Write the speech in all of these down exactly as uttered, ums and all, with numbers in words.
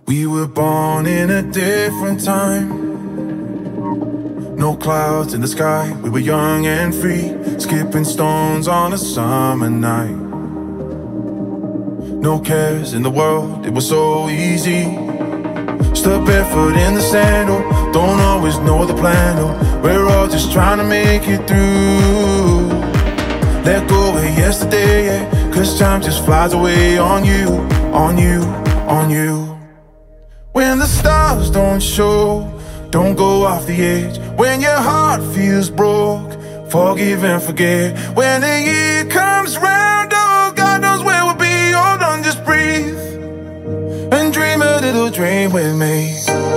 We were born in a different time. No clouds in the sky, we were young and free, skipping stones on a summer night. No cares in the world, it was so easy. Stood barefoot in the sand, oh, don't always know the plan, oh, we're all just trying to make it through. Let go of yesterday, yeah, cause time just flies away on you, on you, on you. When the stars don't show, don't go off the edge. When your heart feels broke, forgive and forget. When the year comes round, oh, God knows where we'll be. Hold on, just breathe and dream a little dream with me.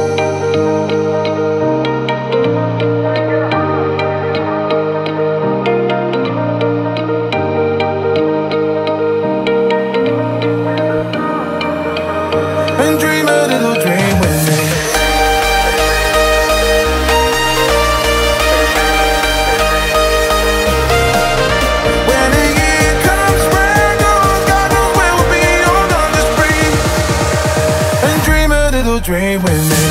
Dream with me.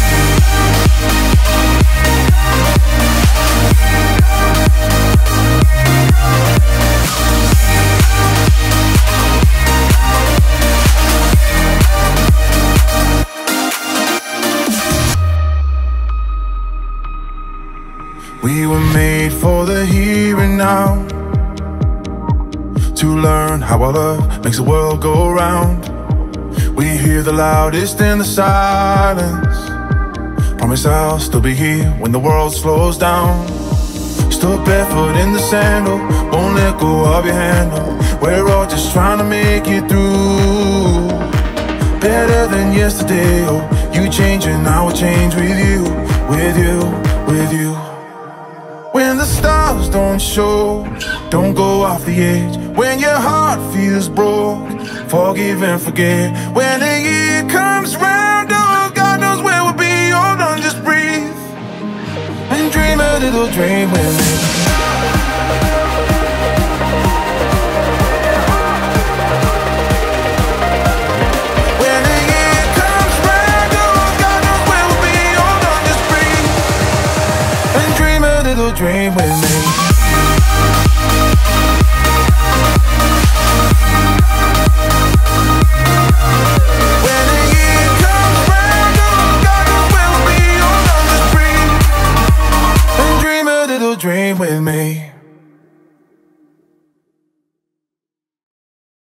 We were made for the here and now, to learn how our love makes the world go round. We hear the loudest in the silence. Promise I'll still be here when the world slows down. Stood barefoot in the sand, oh, won't let go of your hand, oh, we're all just trying to make it through. Better than yesterday, oh, you change and I will change with you, with you, with you. When the stars don't show, don't go off the edge. When your heart feels broke, forgive and forget. When the year comes round, oh, God knows where we'll be. Hold on, just breathe and dream a little dream with me.